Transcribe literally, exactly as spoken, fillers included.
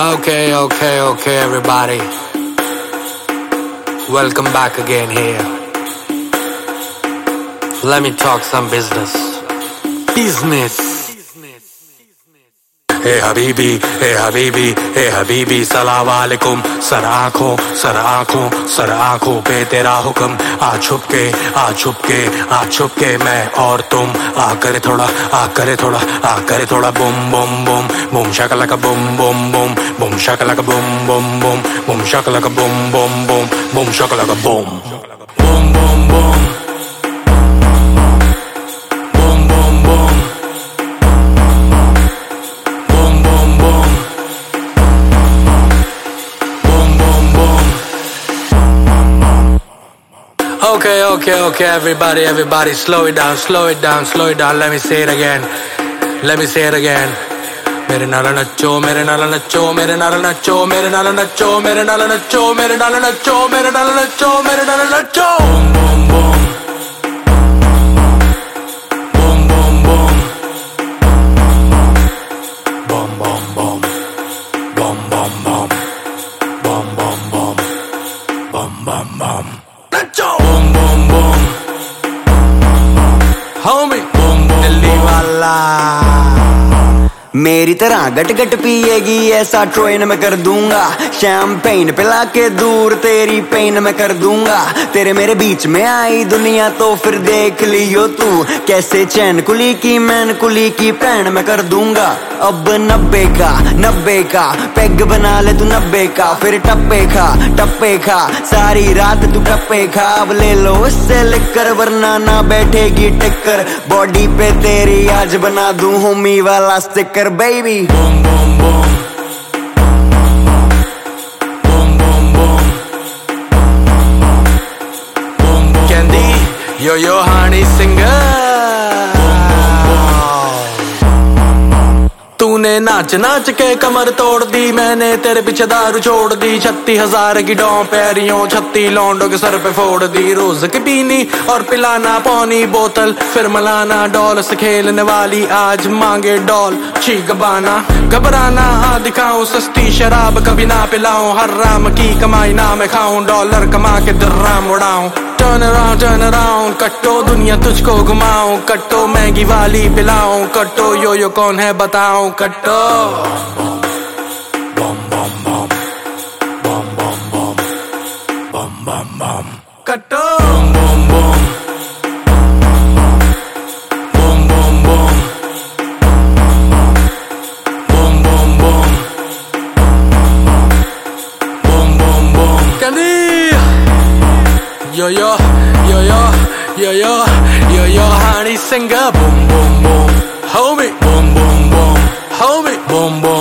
Okay, okay, okay, everybody. Welcome back again here. Let me talk some business. Business. Hey Habibi, hey Habibi, hey Habibi, Salaam Alaikum. सर आँखों, सर आँखों, सर आँखों पे तेरा हुक्म आ छुप के, आ छुप के, आ छुप के मैं और तुम आ करे थोड़ा, आ करे थोड़ा, आ करे थोड़ा Bum Bum Bum Bum शकलका Bum Bum Bum Bum शकलका Bum Bum Bum Bum शकलका Bum Bum Bum Bum शकलका Bum Bum Bum Bum Okay, okay, okay, everybody, everybody, slow it down, slow it down, slow it down. Let me say it again. Let me say it again. मेरे नाल नच्चो, मेरे नाल नच्चो, मेरे नाल नच्चो, मेरे नाल नच्चो, मेरे नाल नच्चो, मेरे नाल नच्चो, मेरे नाल नच्चो, मेरे नाल नच्चो. Boom, boom, boom, boom, boom, boom, boom, boom, boom, boom, boom, boom, boom, boom, boom, boom, boom. Naccho. Boom, boom, boom. Homie. Boom, boom, Delhi वाला. मेरी तरह गट गट पिएगी ऐसा ट्रेन में कर दूंगा. शैम्पेन पिला के दूर तेरी पेन में कर दूंगा. तेरे मेरे बीच में आई दुनिया तो फिर देख लियो तू. कैसे चैन कुली की मैन कुली की पैन में कर दूंगा. अब नब्बे का नब्बे का पेग बना ले तू नब्बे का. फिर टप्पे खा टप्पे खा सारी रात तू टप्पे खा. अब ले लो इससे लेकर वरना ना बैठेगी टिक्कर. बॉडी पे तेरी आज बना दूं होमी वाला sticker. Baby, boom, boom, boom, boom, boom, boom, boom, Candy, yo yo honey singer. तूने नाच नाच के कमर तोड़ दी. मैंने तेरे पीछे दारू छोड़ दी. छत्तीस हजार की डॉ पैरियों छत्ती लौंडों के सर पे फोड़ दी. रोज की पीनी और पिलाना पौनी बोतल. फिर मलाना डॉल से खेलने वाली आज मांगे डॉल. चीख बाना घबराना हाँ दिखाऊं सस्ती शराब कभी ना पिलाऊं. हर राम की कमाई ना मैं खाऊं. डॉलर कमा के दर्राम उड़ाऊं. Turn around, turn around, कट्टो दुनिया तुझको घुमाऊं. कट्टो महंगी वाली पिलाऊं. कट्टो यो यो कौन है बताऊं. कट्टो बम बम बम बम बम बम बम बम बम कट्टो बम बम बम बम बम बम बम बम बम बम बम Candy. Yo yo, yo yo, yo yo, yo yo, honey singer, boom boom boom, homie, boom boom boom, homie, boom boom.